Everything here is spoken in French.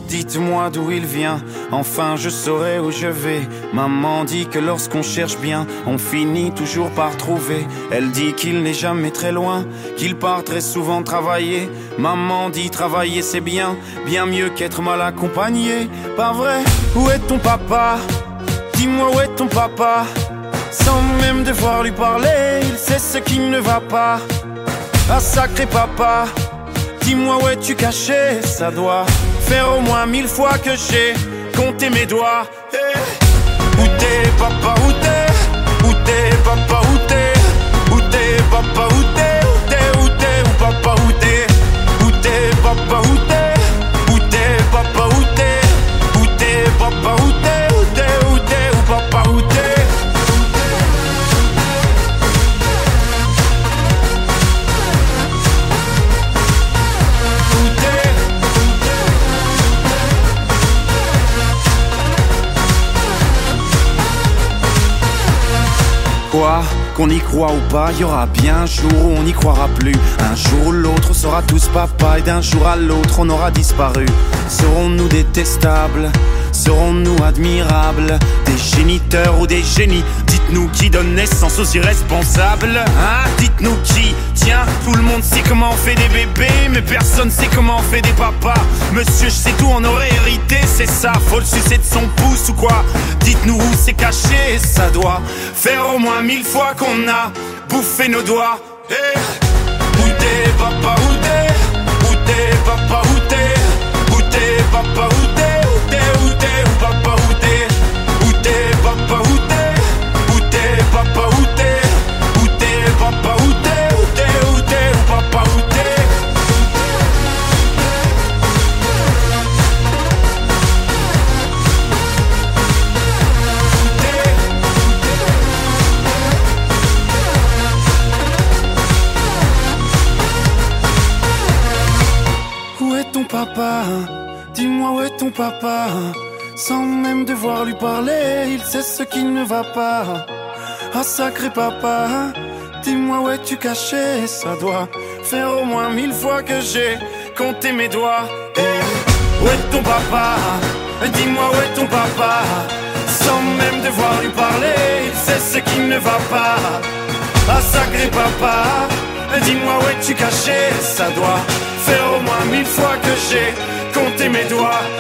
Dites-moi d'où il vient, enfin je saurai où je vais. Maman dit que lorsqu'on cherche bien, on finit toujours par trouver. Elle dit qu'il n'est jamais très loin, qu'il part très souvent travailler. Maman dit travailler c'est bien, bien mieux qu'être mal accompagné. Pas vrai? Où est ton papa? Dis-moi où est ton papa? Sans même devoir lui parler, il sait ce qui ne va pas. Ah sacré papa, dis-moi où es-tu caché? Ça doit faire au moins 1000 fois que j'ai compté mes doigts. Hey. Où t'es papa, où t'es? Où t'es papa, où t'es? Où t'es papa, où t'es? Où t'es, où t'es, où papa, où t'es? Où t'es papa, où t'es? Où t'es papa, où t'es? Où t'es papa, où t'es? Où t'es, où t'es, où papa, où t'es? Quoi? Qu'on y croit ou pas, y aura bien un jour où on n'y croira plus. Un jour ou l'autre on sera tous papa, et d'un jour à l'autre on aura disparu. Serons-nous détestables? Serons-nous admirables? Des géniteurs ou des génies? Dites-nous qui donne naissance aux irresponsables, hein? Dites-nous qui? Tiens, tout le monde sait comment on fait des bébés, mais personne sait comment on fait des papas. Monsieur, je sais tout, on aurait hérité, c'est ça. Faut le sucer de son pouce ou quoi? Dites-nous où c'est caché, ça doit faire au moins 1000 fois qu'on a bouffé nos doigts. Hey. Où t'es papa, où t'es? Où t'es papa, où t'es? Où t'es papa, où t'es? Où t'es, où t'es, où papa, où t'es? Où t'es papa, où t'es? Où t'es papa, où t'es? Où t'es papa, où t'es? Où t'es, où t'es, où papa, où t'es? Où est ton papa? Dis-moi où est ton papa? Sans même devoir lui parler, il sait ce qui ne va pas. Ah sacré papa, dis-moi où es-tu caché? Ça doit faire au moins 1000 fois que j'ai compté mes doigts. Hey. Où est ton papa? Dis-moi où est ton papa? Sans même devoir lui parler, il sait ce qui ne va pas. Ah sacré papa, dis-moi où es-tu caché? Ça doit faire au moins 1000 fois que j'ai compté mes doigts.